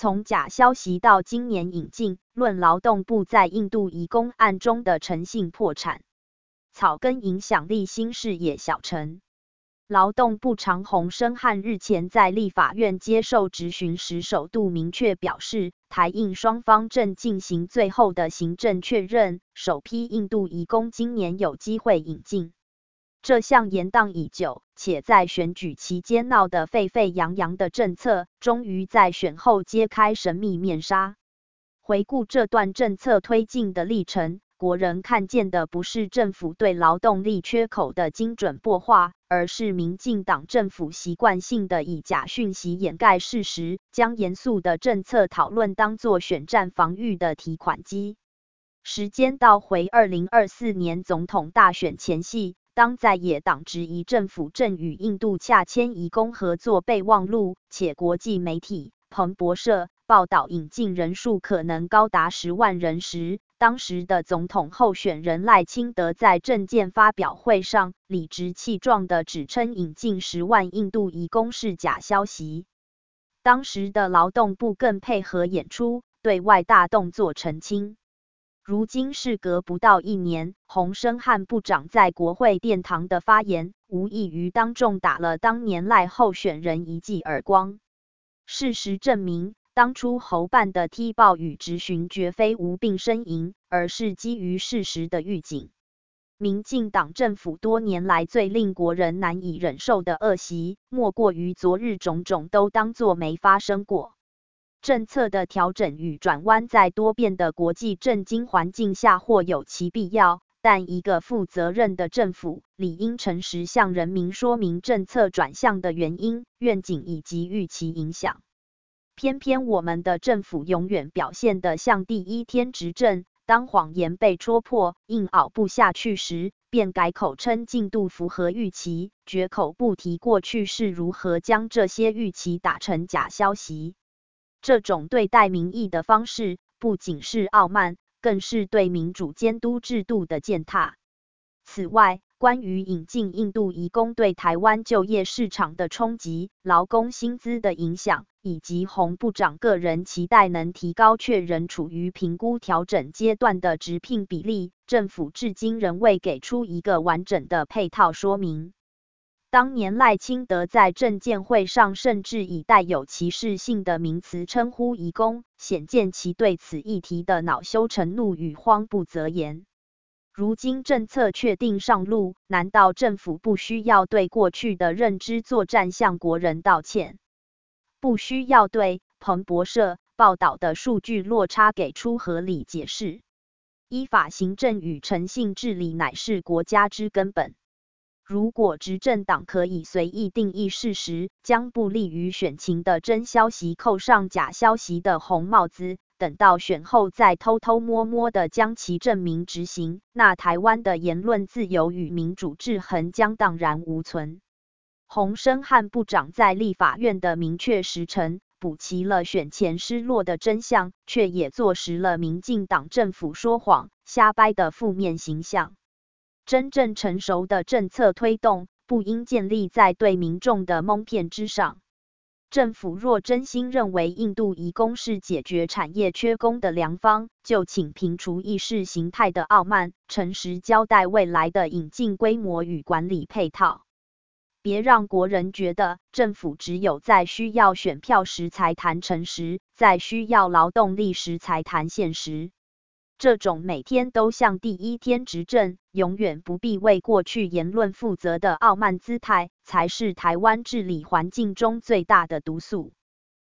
从假消息到今年引进，论劳动部在印度移工案中的诚信破产，草根影响力新视野小陈。劳动部长洪申翰日前在立法院接受质询时首度明确表示，台印双方正进行最后的行政确认，首批印度移工今年有机会引进。这项延宕已久，且在选举期间闹得沸沸扬扬的政策，终于在选后揭开神秘面纱。回顾这段政策推进的历程，国人看见的不是政府对劳动力缺口的精准擘画，而是民进党政府习惯性的以假讯息掩盖事实，将严肃的政策讨论当作选战防御的提款机。时间倒回2024年总统大选前夕，当在野党质疑政府正与印度洽签移工合作备忘录，且国际媒体彭博社报道引进人数可能高达10万人时，当时的总统候选人赖清德在政见发表会上理直气壮地指称引进10万印度移工是假消息。当时的劳动部更配合演出，对外大动作澄清。如今事隔不到1年，洪申翰部长在国会殿堂的发言，无异于当众打了当年赖候选人一记耳光。事实证明，当初侯办的踢爆与质询绝非无病呻吟，而是基于事实的预警。民进党政府多年来最令国人难以忍受的恶习，莫过于昨日种种都当作没发生过。政策的调整与转弯在多变的国际政经环境下或有其必要，但一个负责任的政府理应诚实向人民说明政策转向的原因、愿景以及预期影响。偏偏我们的政府永远表现得像第一天执政，当谎言被戳破，硬熬不下去时，便改口称进度符合预期，绝口不提过去是如何将这些预期打成假消息。这种对待民意的方式，不仅是傲慢，更是对民主监督制度的践踏。此外，关于引进印度移工对台湾就业市场的冲击、劳工薪资的影响，以及洪部长个人期待能提高却仍处于评估调整阶段的职聘比例，政府至今仍未给出一个完整的配套说明。当年赖清德在政见会上甚至以带有歧视性的名词称呼移工，显见其对此议题的恼羞成怒与慌不择言。如今政策确定上路，难道政府不需要对过去的认知作战向国人道歉？不需要对彭博社报道的数据落差给出合理解释？依法行政与诚信治理乃是国家之根本。如果执政党可以随意定义事实，将不利于选情的真消息扣上假消息的红帽子，等到选后再偷偷摸摸地将其证明执行，那台湾的言论自由与民主制衡将荡然无存。洪申翰部长在立法院的明确时程，补齐了选前失落的真相，却也坐实了民进党政府说谎、瞎掰的负面形象。真正成熟的政策推动，不应建立在对民众的蒙骗之上。政府若真心认为印度移工是解决产业缺工的良方，就请摒除意识形态的傲慢，诚实交代未来的引进规模与管理配套。别让国人觉得政府只有在需要选票时才谈诚实，在需要劳动力时才谈现实。这种每天都像第一天执政，永远不必为过去言论负责的傲慢姿态，才是台湾治理环境中最大的毒素。